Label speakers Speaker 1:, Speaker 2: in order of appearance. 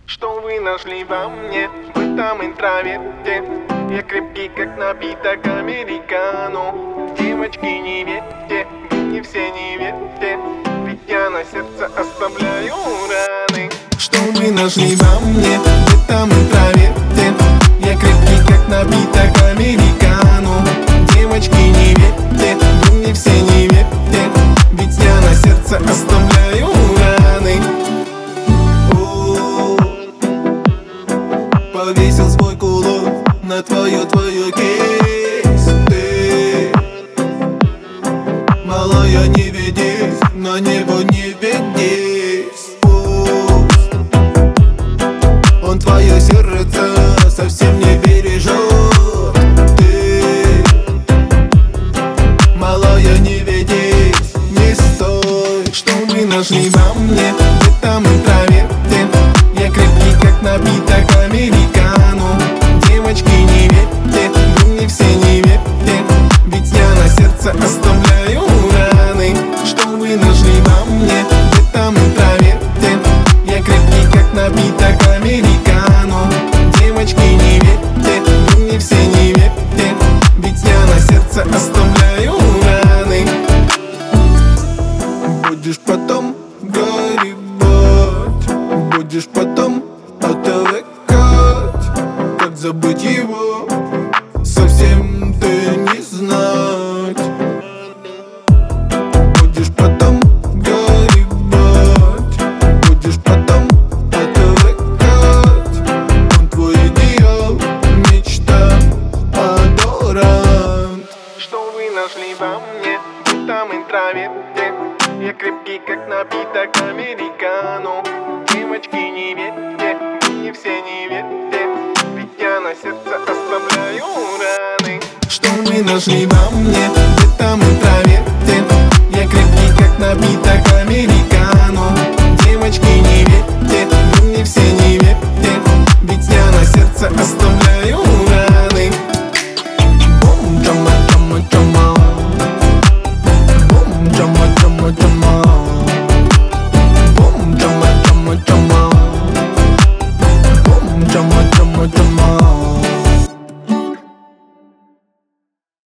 Speaker 1: Что вы нашли во мне, в этом интроверте? Я крепкий, как напиток американо. Девочки, не верьте, вы не все не верьте, ведь я на сердце оставляю раны. Что вы нашли во мне, в этом интроверте? Я крепкий, как напиток американо. Девочки, не верьте, вы не все не верьте, ведь я на сердце оставляю раны. Повесил свой кулон на твою кейс. Ты, малая, не ведись, на него не ведись. Пусть он твое сердце совсем не бережет. Ты, малая, не ведись, не стой. Что вы нашли во мне, в этом интроверте? Я крепкий, как напиток американо. Девочки, не верьте, вы не все не верьте, ведь я на сердце оставляю раны. Что вы нашли во мне, в этом интроверте? Я крепкий, как напиток американо. Девочки, не верьте, вы не все не верьте, ведь я на сердце оставляю раны. Будешь потом горевать, будешь потом отвыкать. Как забыть его, совсем ты не знать. Будешь потом горевать, будешь потом отвыкать. Он твой идеал, мечта, адорант. Что вы нашли во мне, в этом интроверте? Я крепкий, как напиток американо. Девочки, не верьте, вы не все не верьте, ведь я на сердце оставляю раны. Что вы нашли во мне, в этом интроверте?